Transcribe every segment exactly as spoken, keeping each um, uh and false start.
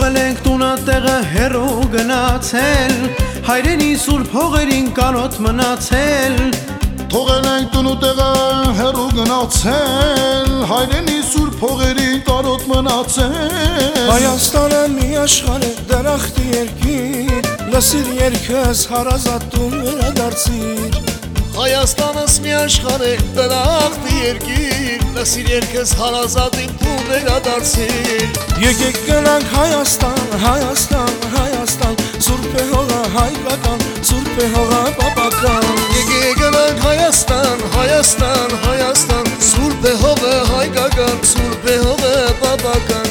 Թողել ենք տունատեղը հեռու գնացել, հայրենի սուրբ հողերին կանոտ մնացել։ Թողել ենք տունատեղը հեռու գնացել, հայրենի սուրբ հողերին կանոտ մնացել։ Հայաստանը մի աշխարհ է դրախտի երկիր, լսիր երգս հարազատում վերադարձիր։ Հայաստանս մի աշխարհ է դրախտի երկիր, լսիր երգս հարազատին դու վերադարձիր։ Եկեք գնանք Հայաստան, Հայաստան, Հայաստան, սուրբ է հողը հայկական, սուրբ է հողը պապական։ Եկեք գնանք Հայաստան, Հայաստան, Հայաստան, սուրբ է հողը հայկական, սուրբ է հողը պապական։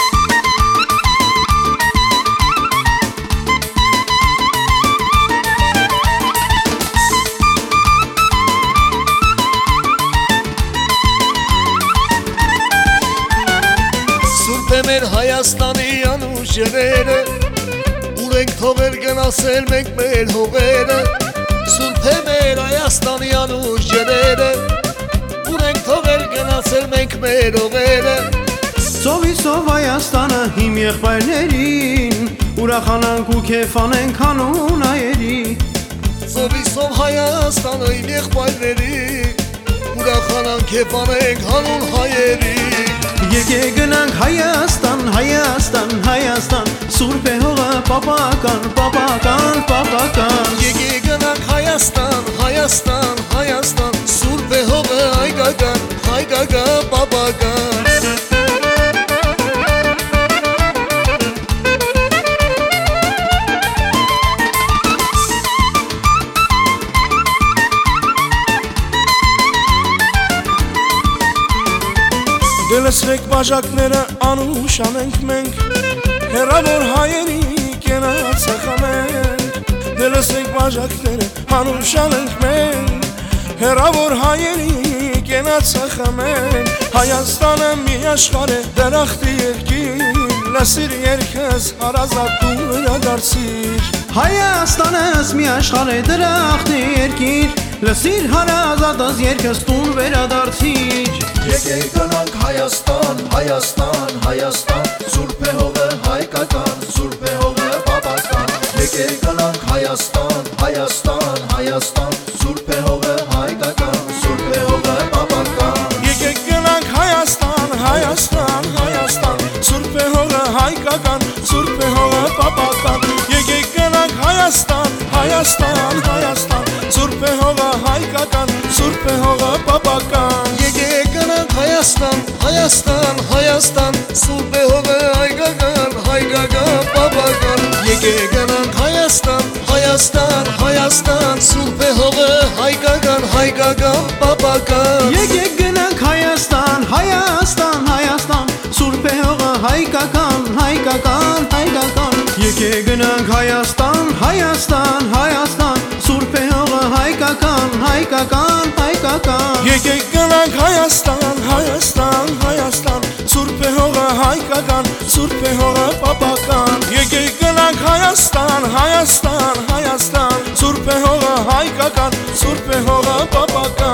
Մեր Հայաստանի անուշերը, ուր ենք թողել գնացել մենք մեր հողերը։ Սուրբ է մեր Հայաստանի անուշերը, ուր ենք թողել գնացել մենք մեր հողերը։ Ծովիսով Հայաստանը իմ եղբայրներին, ուրախանանք ու քեֆանենք հանուն հայերի։ Ծովիսով Հայաստանը իմ եղբայրներին, ուրախանանք քեֆանենք հանուն հայերի։ Եկեք գնանք Հայաստան, Հայաստան, Հայաստան, սուրբ է հողը պապական, պապական, պապական։ Եկեք գնանք Հայաստան, Հայաստան, Հայաստան, սուրբ է հողը հայկական, հայկական, պապական։ Դե լսրեք բաժակները անուշան ենք մենք, հեռավոր հայերի կենացախանենք։ Դե լսրեք բաժակները անուշան ենք մենք, հեռավոր հայերի կենացախանենք։ Հայաստանը մի աշխարհ է դրախտի երկիր, լսիր երգս հարազատում վերադարձիր։ Հայաստանս մի աշխարհ է դրախտի երկիր, լսիր հարազատս երգս տուն վերադարձիր։ Եկեք գնանք Հայաստան, Հայաստան, Հայաստան, սուրբ է հողը հայկական, սուրբ է հողը պապական։ Եկեք գնանք Հայաստան, Հայաստան, Հայաստան, սուրբ է հողը հայկական, սուրբ է հողը պապական։ Եկեք գնանք Հայաստան, Հայաստան, Հայաստան, սուրբ է հողը հայկական, սուրբ է հողը պապական։ Եկեք գնանք Հայաստան, Հայաստան, Հայաստան, սուրբ է հողը հայկական, սուրբ է հողը պապական։ Եկեք գնանք Հայաստան, Հայաստան, Հայաստան, սուրբ է հողը հայկական, հայկական, պապական։ Եկեք գնանք Հայաստան, Հայաստան, Հայաստան, սուրբ է հողը հայկական, հայկական, պապական։ Եկեք գնանք Հայաստան, Հայաստան, Հայաստան, սուրբ է հողը հայկական, հայկական, հայկական։ Եկեք գնանք Հայաստան, Հայաստան, Հայաստան, սուրբ է հողը հայկական, հայկական, հայկական։ Եկեք գնանք Հայաստան, Հայաստան, Հայաստան, սուրբ է հողը հայկական, սուրբ է հողը պապական։ Եկեք գնանք Հայաստան, Հայաստան, Հայաստան, սուրբ է հողը հայկական, սուրբ է հողը պապական։